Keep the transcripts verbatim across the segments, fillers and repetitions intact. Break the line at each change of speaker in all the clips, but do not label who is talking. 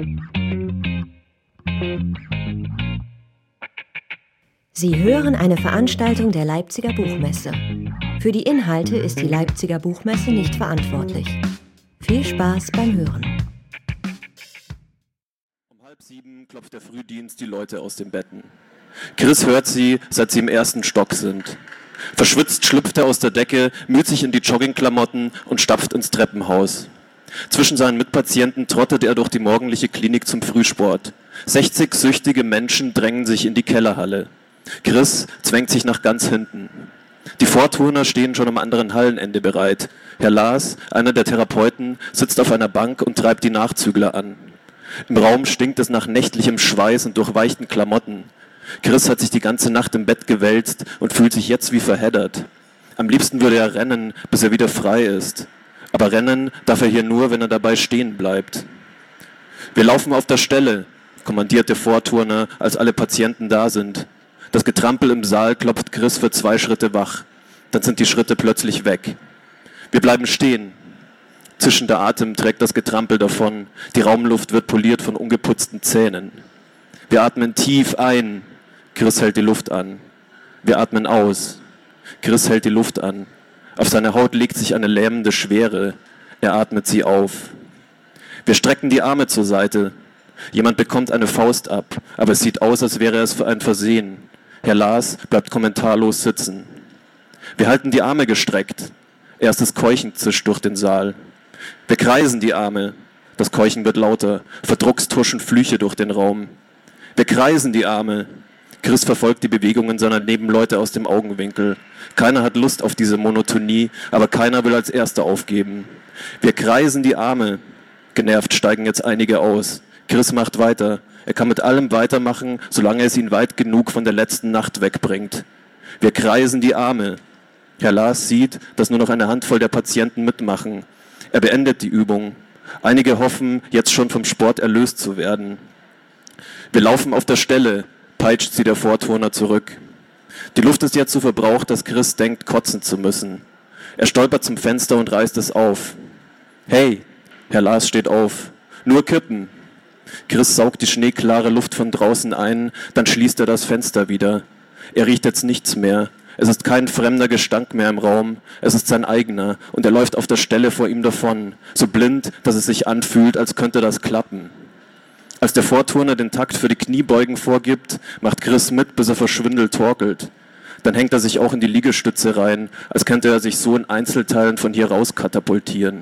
Sie hören eine Veranstaltung der Leipziger Buchmesse. Für die Inhalte ist die Leipziger Buchmesse nicht verantwortlich. Viel Spaß beim Hören.
Um halb sieben klopft der Frühdienst die Leute aus den Betten. Chris hört sie, seit sie im ersten Stock sind. Verschwitzt schlüpft er aus der Decke, müht sich in die Joggingklamotten und stapft ins Treppenhaus. Zwischen seinen Mitpatienten trottet er durch die morgendliche Klinik zum Frühsport. sechzig süchtige Menschen drängen sich in die Kellerhalle. Chris zwängt sich nach ganz hinten. Die Vorturner stehen schon am anderen Hallenende bereit. Herr Lars, einer der Therapeuten, sitzt auf einer Bank und treibt die Nachzügler an. Im Raum stinkt es nach nächtlichem Schweiß und durchweichten Klamotten. Chris hat sich die ganze Nacht im Bett gewälzt und fühlt sich jetzt wie verheddert. Am liebsten würde er rennen, bis er wieder frei ist. Aber rennen darf er hier nur, wenn er dabei stehen bleibt. Wir laufen auf der Stelle, kommandiert der Vorturner, als alle Patienten da sind. Das Getrampel im Saal klopft Chris für zwei Schritte wach. Dann sind die Schritte plötzlich weg. Wir bleiben stehen. Zischender Atem trägt das Getrampel davon. Die Raumluft wird poliert von ungeputzten Zähnen. Wir atmen tief ein. Chris hält die Luft an. Wir atmen aus. Chris hält die Luft an. Auf seine Haut legt sich eine lähmende Schwere. Er atmet sie auf. Wir strecken die Arme zur Seite. Jemand bekommt eine Faust ab, aber es sieht aus, als wäre es für ein Versehen. Herr Lars bleibt kommentarlos sitzen. Wir halten die Arme gestreckt. Erstes Keuchen zischt durch den Saal. Wir kreisen die Arme. Das Keuchen wird lauter. Verdruckst huschen Flüche durch den Raum. Wir kreisen die Arme. Chris verfolgt die Bewegungen seiner Nebenleute aus dem Augenwinkel. Keiner hat Lust auf diese Monotonie, aber keiner will als Erster aufgeben. Wir kreisen die Arme. Genervt steigen jetzt einige aus. Chris macht weiter. Er kann mit allem weitermachen, solange es ihn weit genug von der letzten Nacht wegbringt. Wir kreisen die Arme. Herr Lars sieht, dass nur noch eine Handvoll der Patienten mitmachen. Er beendet die Übung. Einige hoffen, jetzt schon vom Sport erlöst zu werden. Wir laufen auf der Stelle, peitscht sie der Vorturner zurück. Die Luft ist jetzt so verbraucht, dass Chris denkt, kotzen zu müssen. Er stolpert zum Fenster und reißt es auf. Hey, Herr Lars steht auf. Nur kippen. Chris saugt die schneeklare Luft von draußen ein, dann schließt er das Fenster wieder. Er riecht jetzt nichts mehr. Es ist kein fremder Gestank mehr im Raum. Es ist sein eigener und er läuft auf der Stelle vor ihm davon, so blind, dass es sich anfühlt, als könnte das klappen. Als der Vorturner den Takt für die Kniebeugen vorgibt, macht Chris mit, bis er vor Schwindel torkelt. Dann hängt er sich auch in die Liegestütze rein, als könnte er sich so in Einzelteilen von hier raus katapultieren.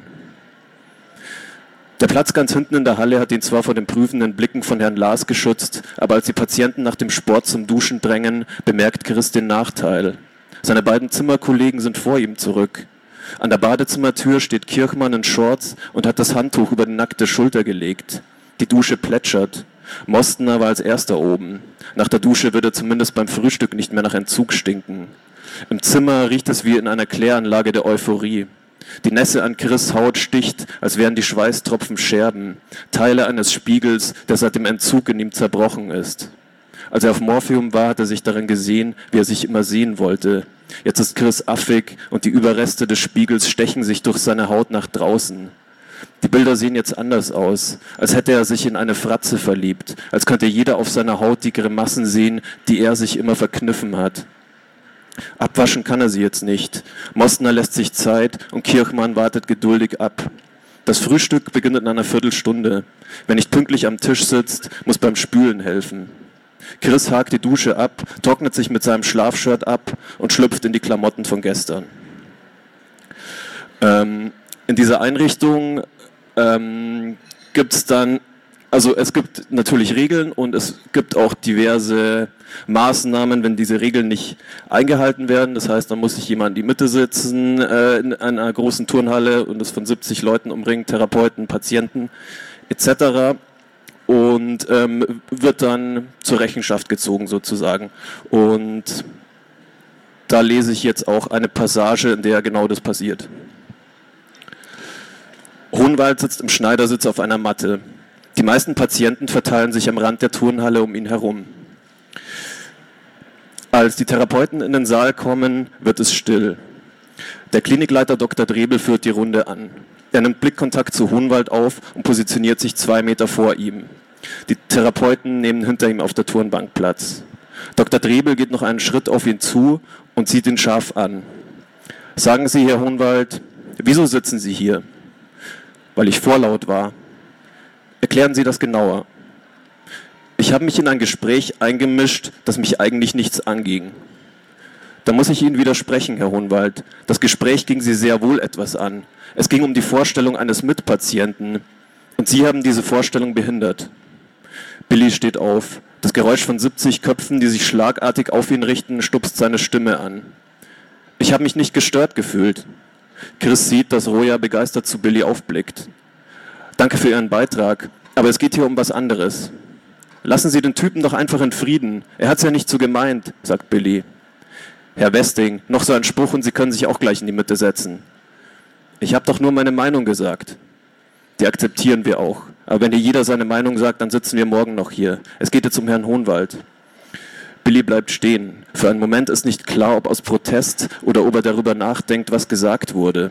Der Platz ganz hinten in der Halle hat ihn zwar vor den prüfenden Blicken von Herrn Lars geschützt, aber als die Patienten nach dem Sport zum Duschen drängen, bemerkt Chris den Nachteil. Seine beiden Zimmerkollegen sind vor ihm zurück. An der Badezimmertür steht Kirchmann in Shorts und hat das Handtuch über die nackte Schulter gelegt. Die Dusche plätschert. Mostener war als erster oben. Nach der Dusche wird er zumindest beim Frühstück nicht mehr nach Entzug stinken. Im Zimmer riecht es wie in einer Kläranlage der Euphorie. Die Nässe an Chris' Haut sticht, als wären die Schweißtropfen Scherben, Teile eines Spiegels, der seit dem Entzug in ihm zerbrochen ist. Als er auf Morphium war, hat er sich darin gesehen, wie er sich immer sehen wollte. Jetzt ist Chris affig und die Überreste des Spiegels stechen sich durch seine Haut nach draußen. Die Bilder sehen jetzt anders aus, als hätte er sich in eine Fratze verliebt, als könnte jeder auf seiner Haut die Grimassen sehen, die er sich immer verkniffen hat. Abwaschen kann er sie jetzt nicht. Mostner lässt sich Zeit und Kirchmann wartet geduldig ab. Das Frühstück beginnt in einer Viertelstunde. Wer nicht pünktlich am Tisch sitzt, muss beim Spülen helfen. Chris hakt die Dusche ab, trocknet sich mit seinem Schlafshirt ab und schlüpft in die Klamotten von gestern. Ähm, in dieser Einrichtung ähm, gibt es dann Also es gibt natürlich Regeln und es gibt auch diverse Maßnahmen, wenn diese Regeln nicht eingehalten werden. Das heißt, dann muss sich jemand in die Mitte sitzen äh, in einer großen Turnhalle und ist von siebzig Leuten umringt, Therapeuten, Patienten et cetera. Und ähm, wird dann zur Rechenschaft gezogen sozusagen. Und da lese ich jetzt auch eine Passage, in der genau das passiert. Hohenwald sitzt im Schneidersitz auf einer Matte. Die meisten Patienten verteilen sich am Rand der Turnhalle um ihn herum. Als die Therapeuten in den Saal kommen, wird es still. Der Klinikleiter Doktor Drebel führt die Runde an. Er nimmt Blickkontakt zu Hohenwald auf und positioniert sich zwei Meter vor ihm. Die Therapeuten nehmen hinter ihm auf der Turnbank Platz. Doktor Drebel geht noch einen Schritt auf ihn zu und sieht ihn scharf an. Sagen Sie, Herr Hohenwald, wieso sitzen Sie hier? Weil ich vorlaut war. Erklären Sie das genauer. Ich habe mich in ein Gespräch eingemischt, das mich eigentlich nichts anging. Da muss ich Ihnen widersprechen, Herr Hohenwald. Das Gespräch ging Sie sehr wohl etwas an. Es ging um die Vorstellung eines Mitpatienten. Und Sie haben diese Vorstellung behindert. Billy steht auf. Das Geräusch von siebzig Köpfen, die sich schlagartig auf ihn richten, stupst seine Stimme an. Ich habe mich nicht gestört gefühlt. Chris sieht, dass Roja begeistert zu Billy aufblickt. Danke für Ihren Beitrag, aber es geht hier um was anderes. Lassen Sie den Typen doch einfach in Frieden. Er hat's ja nicht so gemeint, sagt Billy. Herr Westing, noch so ein Spruch und Sie können sich auch gleich in die Mitte setzen. Ich habe doch nur meine Meinung gesagt. Die akzeptieren wir auch. Aber wenn hier jeder seine Meinung sagt, dann sitzen wir morgen noch hier. Es geht jetzt um Herrn Hohenwald. Billy bleibt stehen. Für einen Moment ist nicht klar, ob aus Protest oder ob er darüber nachdenkt, was gesagt wurde.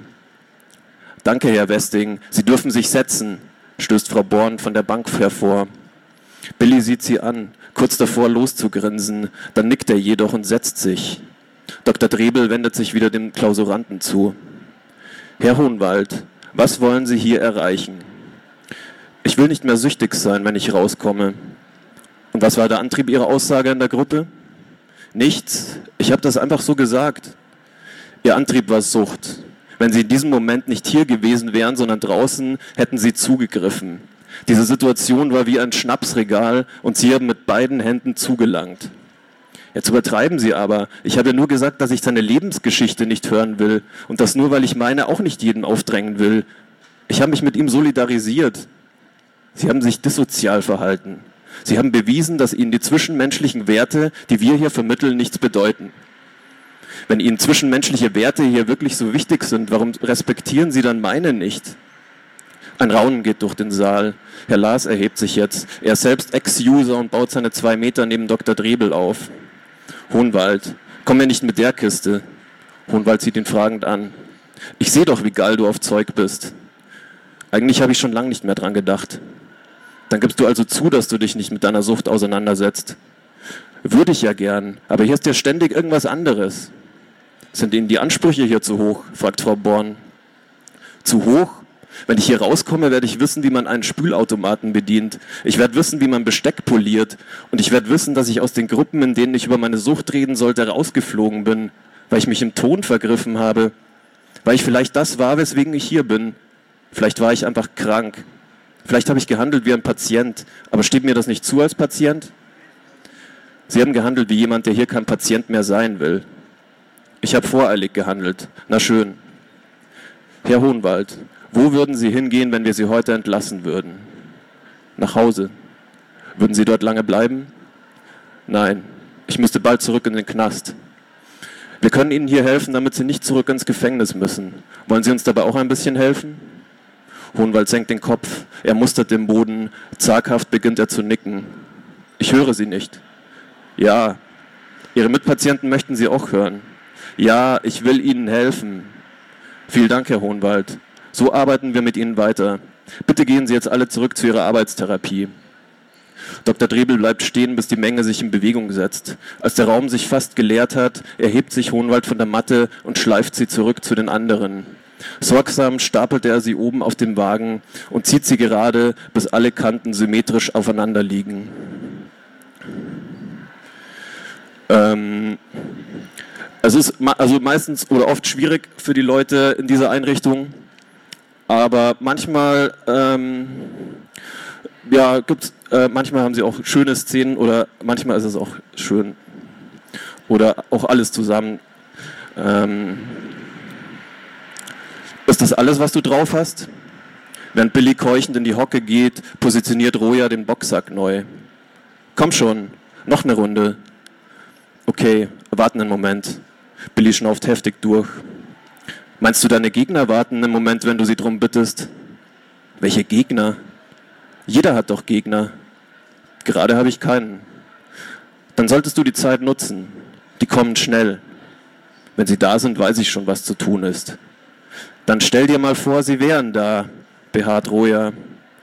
Danke, Herr Westing. Sie dürfen sich setzen, stößt Frau Born von der Bank hervor. Billy sieht sie an, kurz davor loszugrinsen. Dann nickt er jedoch und setzt sich. Doktor Drebel wendet sich wieder dem Klausuranten zu. Herr Hohenwald, was wollen Sie hier erreichen? Ich will nicht mehr süchtig sein, wenn ich rauskomme. Und was war der Antrieb Ihrer Aussage in der Gruppe? Nichts. Ich habe das einfach so gesagt. Ihr Antrieb war Sucht. Wenn Sie in diesem Moment nicht hier gewesen wären, sondern draußen, hätten Sie zugegriffen. Diese Situation war wie ein Schnapsregal und Sie haben mit beiden Händen zugelangt. Jetzt übertreiben Sie aber. Ich habe ja nur gesagt, dass ich seine Lebensgeschichte nicht hören will und das nur, weil ich meine, auch nicht jedem aufdrängen will. Ich habe mich mit ihm solidarisiert. Sie haben sich dissozial verhalten. Sie haben bewiesen, dass Ihnen die zwischenmenschlichen Werte, die wir hier vermitteln, nichts bedeuten. Wenn Ihnen zwischenmenschliche Werte hier wirklich so wichtig sind, warum respektieren Sie dann meine nicht? Ein Raunen geht durch den Saal. Herr Lars erhebt sich jetzt. Er ist selbst Ex-User und baut seine zwei Meter neben Doktor Drebel auf. Hohenwald, komm mir nicht mit der Kiste. Hohenwald sieht ihn fragend an. Ich sehe doch, wie geil du auf Zeug bist. Eigentlich habe ich schon lange nicht mehr dran gedacht. Dann gibst du also zu, dass du dich nicht mit deiner Sucht auseinandersetzt. Würde ich ja gern, aber hier ist ja ständig irgendwas anderes. Sind Ihnen die Ansprüche hier zu hoch? Fragt Frau Born. Zu hoch? Wenn ich hier rauskomme, werde ich wissen, wie man einen Spülautomaten bedient. Ich werde wissen, wie man Besteck poliert. Und ich werde wissen, dass ich aus den Gruppen, in denen ich über meine Sucht reden sollte, rausgeflogen bin, weil ich mich im Ton vergriffen habe. Weil ich vielleicht das war, weswegen ich hier bin. Vielleicht war ich einfach krank. Vielleicht habe ich gehandelt wie ein Patient. Aber steht mir das nicht zu als Patient? Sie haben gehandelt wie jemand, der hier kein Patient mehr sein will. Ich habe voreilig gehandelt. Na schön. Herr Hohenwald, wo würden Sie hingehen, wenn wir Sie heute entlassen würden? Nach Hause. Würden Sie dort lange bleiben? Nein, ich müsste bald zurück in den Knast. Wir können Ihnen hier helfen, damit Sie nicht zurück ins Gefängnis müssen. Wollen Sie uns dabei auch ein bisschen helfen? Hohenwald senkt den Kopf, er mustert den Boden, zaghaft beginnt er zu nicken. Ich höre Sie nicht. Ja, Ihre Mitpatienten möchten Sie auch hören. Ja, ich will Ihnen helfen. Vielen Dank, Herr Hohenwald. So arbeiten wir mit Ihnen weiter. Bitte gehen Sie jetzt alle zurück zu Ihrer Arbeitstherapie. Doktor Drebel bleibt stehen, bis die Menge sich in Bewegung setzt. Als der Raum sich fast geleert hat, erhebt sich Hohenwald von der Matte und schleift sie zurück zu den anderen. Sorgsam stapelt er sie oben auf dem Wagen und zieht sie gerade, bis alle Kanten symmetrisch aufeinander liegen. Ähm, es ist also meistens oder oft schwierig für die Leute in dieser Einrichtung, aber manchmal, ähm, ja, gibt's, äh, manchmal haben sie auch schöne Szenen oder manchmal ist es auch schön oder auch alles zusammen. Ähm, ist das alles, was du drauf hast? Während Billy keuchend in die Hocke geht, positioniert Roja den Boxsack neu. Komm schon, noch eine Runde. Okay, warten einen Moment. Billy schnauft heftig durch. Meinst du, deine Gegner warten einen Moment, wenn du sie drum bittest? Welche Gegner? Jeder hat doch Gegner. Gerade habe ich keinen. Dann solltest du die Zeit nutzen. Die kommen schnell. Wenn sie da sind, weiß ich schon, was zu tun ist. Dann stell dir mal vor, sie wären da, beharrt Roja.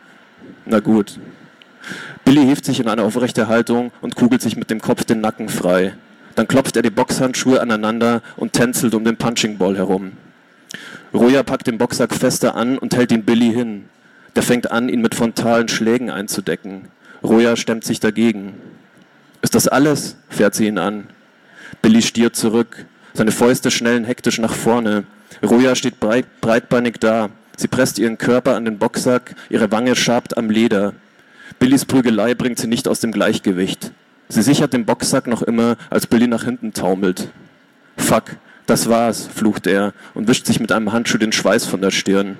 Na gut. Billy hebt sich in eine aufrechte Haltung und kugelt sich mit dem Kopf den Nacken frei. Dann klopft er die Boxhandschuhe aneinander und tänzelt um den Punching Ball herum. Roja packt den Boxsack fester an und hält ihn Billy hin. Der fängt an, ihn mit frontalen Schlägen einzudecken. Roja stemmt sich dagegen. Ist das alles? Fährt sie ihn an. Billy stiert zurück. Seine Fäuste schnellen hektisch nach vorne. Roja steht breit, breitbeinig da. Sie presst ihren Körper an den Boxsack, ihre Wange schabt am Leder. Billys Prügelei bringt sie nicht aus dem Gleichgewicht. Sie sichert den Boxsack noch immer, als Billy nach hinten taumelt. Fuck, das war's, flucht er und wischt sich mit einem Handschuh den Schweiß von der Stirn.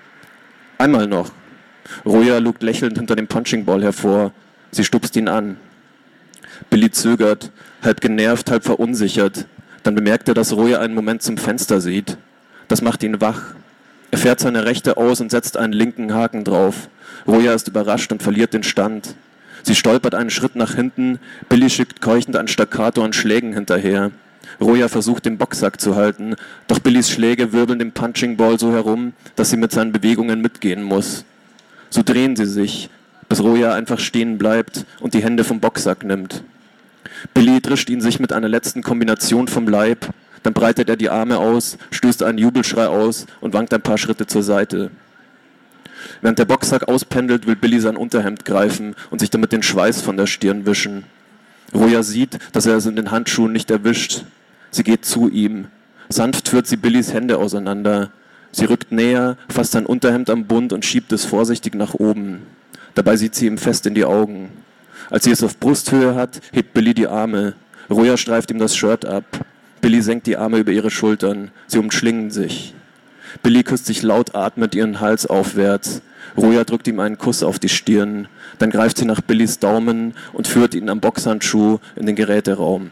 Einmal noch. Roja lugt lächelnd hinter dem Punching Ball hervor. Sie stupst ihn an. Billy zögert, halb genervt, halb verunsichert. Dann bemerkt er, dass Roja einen Moment zum Fenster sieht. Das macht ihn wach. Er fährt seine rechte aus und setzt einen linken Haken drauf. Roja ist überrascht und verliert den Stand. Sie stolpert einen Schritt nach hinten. Billy schickt keuchend ein Staccato an Schlägen hinterher. Roja versucht, den Boxsack zu halten, doch Billys Schläge wirbeln den Punching Ball so herum, dass sie mit seinen Bewegungen mitgehen muss. So drehen sie sich, bis Roja einfach stehen bleibt und die Hände vom Boxsack nimmt. Billy drischt ihn sich mit einer letzten Kombination vom Leib, dann breitet er die Arme aus, stößt einen Jubelschrei aus und wankt ein paar Schritte zur Seite. Während der Boxsack auspendelt, will Billy sein Unterhemd greifen und sich damit den Schweiß von der Stirn wischen. Roja sieht, dass er es in den Handschuhen nicht erwischt. Sie geht zu ihm. Sanft führt sie Billys Hände auseinander. Sie rückt näher, fasst sein Unterhemd am Bund und schiebt es vorsichtig nach oben. Dabei sieht sie ihm fest in die Augen. Als sie es auf Brusthöhe hat, hebt Billy die Arme. Roja streift ihm das Shirt ab. Billy senkt die Arme über ihre Schultern. Sie umschlingen sich. Billy küsst sich laut atmend ihren Hals aufwärts. Roja drückt ihm einen Kuss auf die Stirn. Dann greift sie nach Billys Daumen und führt ihn am Boxhandschuh in den Geräteraum.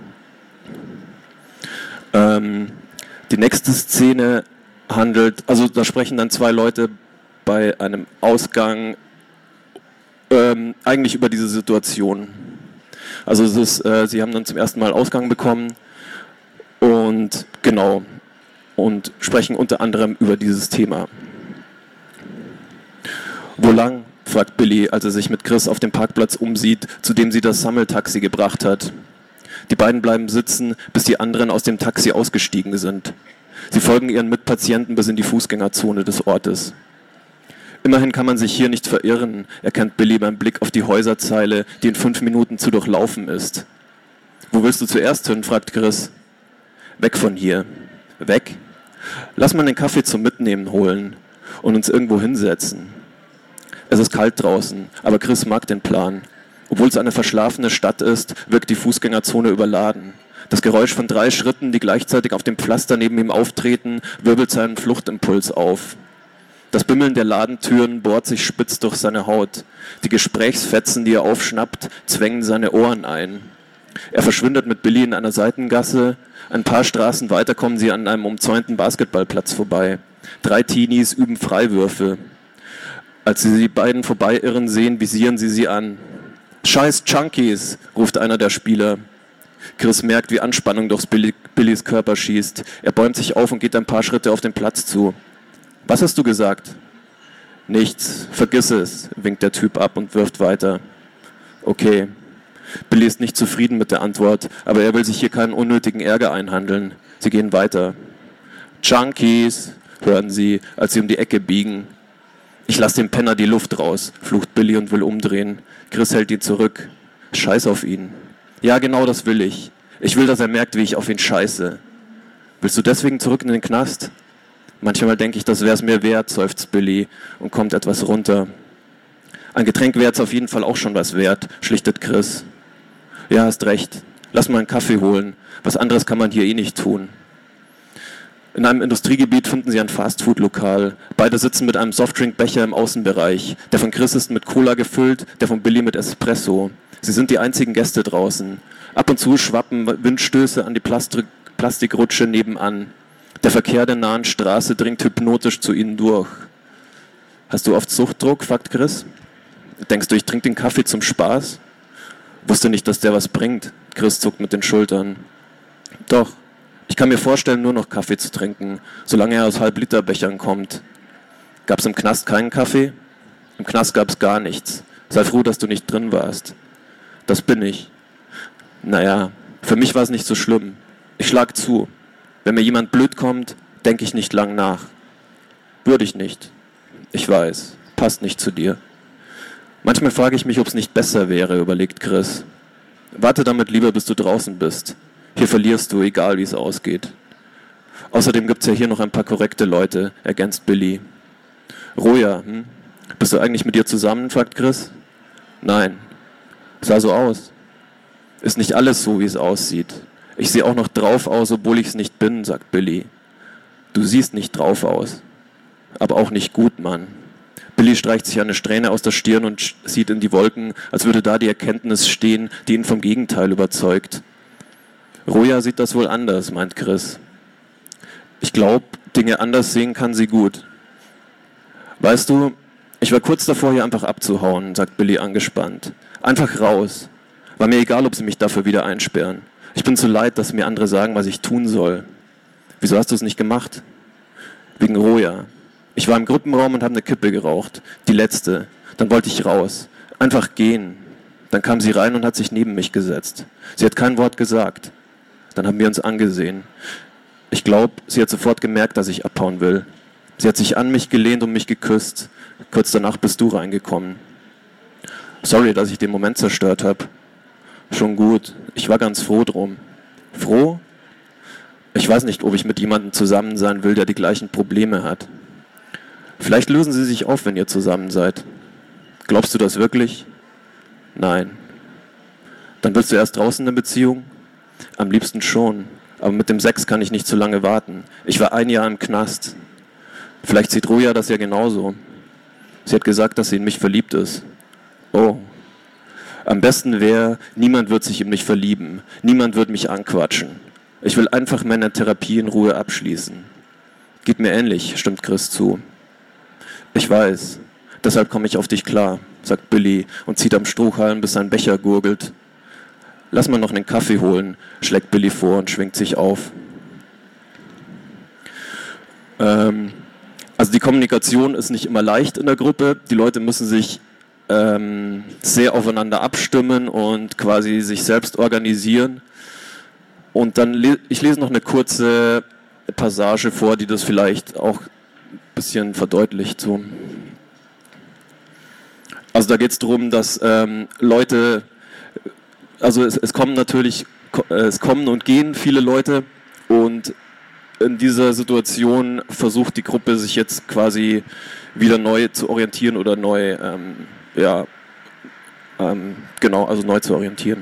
Ähm, die nächste Szene handelt, also da sprechen dann zwei Leute bei einem Ausgang ähm, eigentlich über diese Situation. Also es ist, äh, sie haben dann zum ersten Mal Ausgang bekommen und genau, und sprechen unter anderem über dieses Thema. Wo lang? Fragt Billy, als er sich mit Chris auf dem Parkplatz umsieht, zu dem sie das Sammeltaxi gebracht hat. Die beiden bleiben sitzen, bis die anderen aus dem Taxi ausgestiegen sind. Sie folgen ihren Mitpatienten bis in die Fußgängerzone des Ortes. Immerhin kann man sich hier nicht verirren, erkennt Billy beim Blick auf die Häuserzeile, die in fünf Minuten zu durchlaufen ist. Wo willst du zuerst hin? Fragt Chris. Weg von hier. Weg? Lass mal den Kaffee zum Mitnehmen holen und uns irgendwo hinsetzen. Es ist kalt draußen, aber Chris mag den Plan. Obwohl es eine verschlafene Stadt ist, wirkt die Fußgängerzone überladen. Das Geräusch von drei Schritten, die gleichzeitig auf dem Pflaster neben ihm auftreten, wirbelt seinen Fluchtimpuls auf. Das Bimmeln der Ladentüren bohrt sich spitz durch seine Haut. Die Gesprächsfetzen, die er aufschnappt, zwängen seine Ohren ein. Er verschwindet mit Billy in einer Seitengasse. Ein paar Straßen weiter kommen sie an einem umzäunten Basketballplatz vorbei. Drei Teenies üben Freiwürfe. Als sie die beiden vorbeiirren sehen, visieren sie sie an. »Scheiß Junkies«, ruft einer der Spieler. Chris merkt, wie Anspannung durchs Billy, Billys Körper schießt. Er bäumt sich auf und geht ein paar Schritte auf den Platz zu. »Was hast du gesagt?« »Nichts, vergiss es«, winkt der Typ ab und wirft weiter. »Okay.« Billy ist nicht zufrieden mit der Antwort, aber er will sich hier keinen unnötigen Ärger einhandeln. Sie gehen weiter. »Junkies«, hören sie, als sie um die Ecke biegen. »Ich lass dem Penner die Luft raus«, flucht Billy und will umdrehen. Chris hält ihn zurück. »Scheiß auf ihn.« »Ja, genau das will ich. Ich will, dass er merkt, wie ich auf ihn scheiße.« »Willst du deswegen zurück in den Knast?« »Manchmal denke ich, das wär's mir wert«, seufzt Billy und kommt etwas runter. »Ein Getränk wär's auf jeden Fall auch schon was wert«, schlichtet Chris. »Ja, hast recht. Lass mal einen Kaffee holen. Was anderes kann man hier eh nicht tun.« In einem Industriegebiet finden sie ein Fastfood-Lokal. Beide sitzen mit einem Softdrinkbecher im Außenbereich. Der von Chris ist mit Cola gefüllt, der von Billy mit Espresso. Sie sind die einzigen Gäste draußen. Ab und zu schwappen Windstöße an die Plastik- Plastikrutsche nebenan. Der Verkehr der nahen Straße dringt hypnotisch zu ihnen durch. »Hast du oft Suchtdruck?« fragt Chris. »Denkst du, ich trinke den Kaffee zum Spaß?« »Wusste nicht, dass der was bringt.« Chris zuckt mit den Schultern. »Doch. Ich kann mir vorstellen, nur noch Kaffee zu trinken, solange er aus Halb-Liter-Bechern kommt. Gab es im Knast keinen Kaffee? Im Knast gab es gar nichts. Sei froh, dass du nicht drin warst. Das bin ich. Naja, für mich war es nicht so schlimm. Ich schlag zu. Wenn mir jemand blöd kommt, denke ich nicht lang nach. Würde ich nicht. Ich weiß, passt nicht zu dir. Manchmal frage ich mich, ob es nicht besser wäre, überlegt Chris. Warte damit lieber, bis du draußen bist. Hier verlierst du, egal wie es ausgeht. Außerdem gibt es ja hier noch ein paar korrekte Leute, ergänzt Billy. Roja, hm? Bist du eigentlich mit ihr zusammen, fragt Chris. Nein. Sah so aus. Ist nicht alles so, wie es aussieht. Ich sehe auch noch drauf aus, obwohl ich es nicht bin, sagt Billy. Du siehst nicht drauf aus. Aber auch nicht gut, Mann. Billy streicht sich eine Strähne aus der Stirn und sieht in die Wolken, als würde da die Erkenntnis stehen, die ihn vom Gegenteil überzeugt. Roja sieht das wohl anders, meint Chris. Ich glaube, Dinge anders sehen kann sie gut. Weißt du, ich war kurz davor, hier einfach abzuhauen, sagt Billy angespannt. Einfach raus. War mir egal, ob sie mich dafür wieder einsperren. Ich bin zu leid, dass mir andere sagen, was ich tun soll. Wieso hast du es nicht gemacht? Wegen Roja. Ich war im Gruppenraum und habe eine Kippe geraucht. Die letzte. Dann wollte ich raus. Einfach gehen. Dann kam sie rein und hat sich neben mich gesetzt. Sie hat kein Wort gesagt. Dann haben wir uns angesehen. Ich glaube, sie hat sofort gemerkt, dass ich abhauen will. Sie hat sich an mich gelehnt und mich geküsst. Kurz danach bist du reingekommen. Sorry, dass ich den Moment zerstört habe. Schon gut. Ich war ganz froh drum. Froh? Ich weiß nicht, ob ich mit jemandem zusammen sein will, der die gleichen Probleme hat. Vielleicht lösen sie sich auf, wenn ihr zusammen seid. Glaubst du das wirklich? Nein. Dann willst du erst draußen eine Beziehung? Am liebsten schon. Aber mit dem Sex kann ich nicht zu lange warten. Ich war ein Jahr im Knast. Vielleicht sieht Roja das ja genauso. Sie hat gesagt, dass sie in mich verliebt ist. Oh. Am besten wäre, niemand wird sich in mich verlieben. Niemand wird mich anquatschen. Ich will einfach meine Therapie in Ruhe abschließen. Geht mir ähnlich, stimmt Chris zu. Ich weiß. Deshalb komme ich auf dich klar, sagt Billy und zieht am Strohhalm, bis sein Becher gurgelt. Lass mal noch einen Kaffee holen, schlägt Billy vor und schwingt sich auf. Ähm, also die Kommunikation ist nicht immer leicht in der Gruppe. Die Leute müssen sich ähm, sehr aufeinander abstimmen und quasi sich selbst organisieren. Und dann, le- ich lese noch eine kurze Passage vor, die das vielleicht auch ein bisschen verdeutlicht. So. Also da geht es darum, dass ähm, Leute, also es, es kommen natürlich, es kommen und gehen viele Leute und in dieser Situation versucht die Gruppe sich jetzt quasi wieder neu zu orientieren oder neu, ähm, ja, ähm, genau, also neu zu orientieren.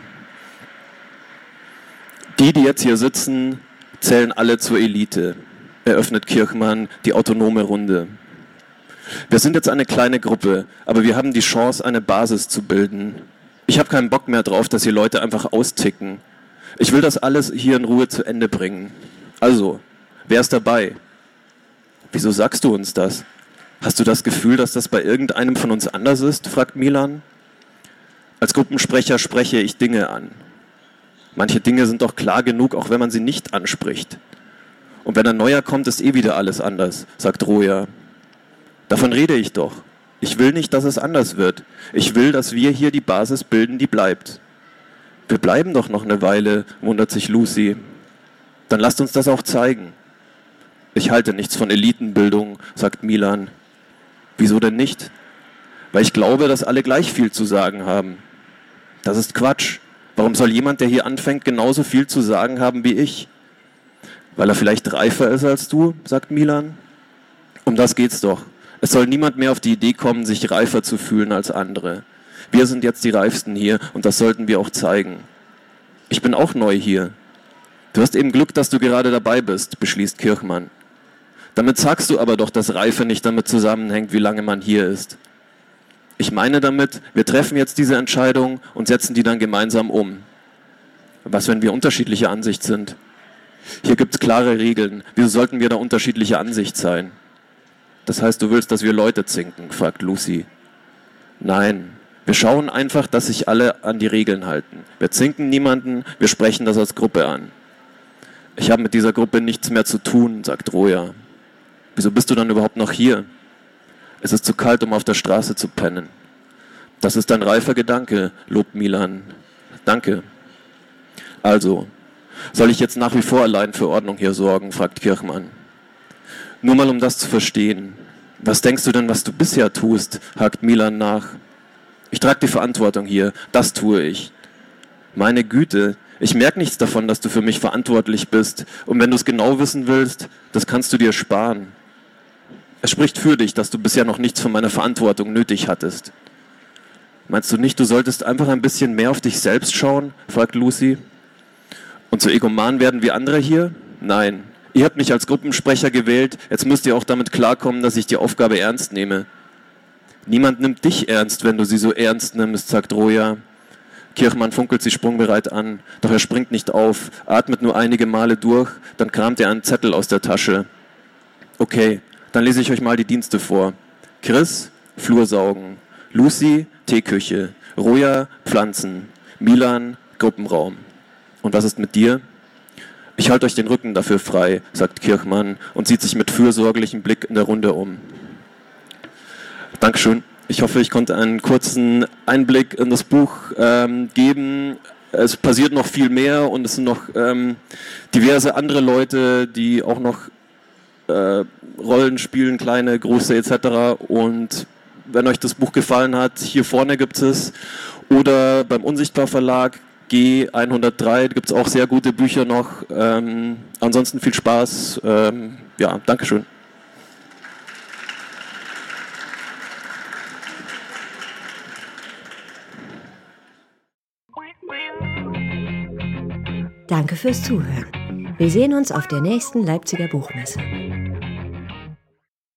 Die, die jetzt hier sitzen, zählen alle zur Elite, eröffnet Kirchmann die autonome Runde. Wir sind jetzt eine kleine Gruppe, aber wir haben die Chance, eine Basis zu bilden. Ich habe keinen Bock mehr drauf, dass hier Leute einfach austicken. Ich will das alles hier in Ruhe zu Ende bringen. Also, wer ist dabei? Wieso sagst du uns das? Hast du das Gefühl, dass das bei irgendeinem von uns anders ist? Fragt Milan. Als Gruppensprecher spreche ich Dinge an. Manche Dinge sind doch klar genug, auch wenn man sie nicht anspricht. Und wenn ein Neuer kommt, ist eh wieder alles anders, sagt Roja. Davon rede ich doch. Ich will nicht, dass es anders wird. Ich will, dass wir hier die Basis bilden, die bleibt. Wir bleiben doch noch eine Weile, wundert sich Lucy. Dann lasst uns das auch zeigen. Ich halte nichts von Elitenbildung, sagt Milan. Wieso denn nicht? Weil ich glaube, dass alle gleich viel zu sagen haben. Das ist Quatsch. Warum soll jemand, der hier anfängt, genauso viel zu sagen haben wie ich? Weil er vielleicht reifer ist als du, sagt Milan. Um das geht's doch. Es soll niemand mehr auf die Idee kommen, sich reifer zu fühlen als andere. Wir sind jetzt die Reifsten hier und das sollten wir auch zeigen. Ich bin auch neu hier. Du hast eben Glück, dass du gerade dabei bist, beschließt Kirchmann. Damit sagst du aber doch, dass Reife nicht damit zusammenhängt, wie lange man hier ist. Ich meine damit, wir treffen jetzt diese Entscheidung und setzen die dann gemeinsam um. Was, wenn wir unterschiedlicher Ansicht sind? Hier gibt es klare Regeln. Wieso sollten wir da unterschiedlicher Ansicht sein? Das heißt, du willst, dass wir Leute zinken, fragt Lucy. Nein, wir schauen einfach, dass sich alle an die Regeln halten. Wir zinken niemanden, wir sprechen das als Gruppe an. Ich habe mit dieser Gruppe nichts mehr zu tun, sagt Roja. Wieso bist du dann überhaupt noch hier? Es ist zu kalt, um auf der Straße zu pennen. Das ist ein reifer Gedanke, lobt Milan. Danke. Also, soll ich jetzt nach wie vor allein für Ordnung hier sorgen, fragt Kirchmann. Nur mal um das zu verstehen. Was denkst du denn, was du bisher tust, hakt Milan nach. Ich trage die Verantwortung hier, das tue ich. Meine Güte, ich merke nichts davon, dass du für mich verantwortlich bist. Und wenn du es genau wissen willst, das kannst du dir sparen. Es spricht für dich, dass du bisher noch nichts von meiner Verantwortung nötig hattest. Meinst du nicht, du solltest einfach ein bisschen mehr auf dich selbst schauen? Fragt Lucy. Und so egoman werden wie andere hier? Nein. Ihr habt mich als Gruppensprecher gewählt, jetzt müsst ihr auch damit klarkommen, dass ich die Aufgabe ernst nehme. Niemand nimmt dich ernst, wenn du sie so ernst nimmst, sagt Roja. Kirchmann funkelt sie sprungbereit an, doch er springt nicht auf, atmet nur einige Male durch, dann kramt er einen Zettel aus der Tasche. Okay, dann lese ich euch mal die Dienste vor. Chris, Flursaugen. Lucy, Teeküche. Roja, Pflanzen. Milan, Gruppenraum. Und was ist mit dir? Ich halte euch den Rücken dafür frei, sagt Kirchmann und sieht sich mit fürsorglichem Blick in der Runde um. Dankeschön. Ich hoffe, ich konnte einen kurzen Einblick in das Buch ähm, geben. Es passiert noch viel mehr und es sind noch ähm, diverse andere Leute, die auch noch äh, Rollen spielen, kleine, große et cetera. Und wenn euch das Buch gefallen hat, hier vorne gibt es oder beim Unsichtbar Verlag G hundertdrei, gibt es auch sehr gute Bücher noch. Ähm, ansonsten viel Spaß. Ähm, ja, Dankeschön.
Danke fürs Zuhören. Wir sehen uns auf der nächsten Leipziger Buchmesse.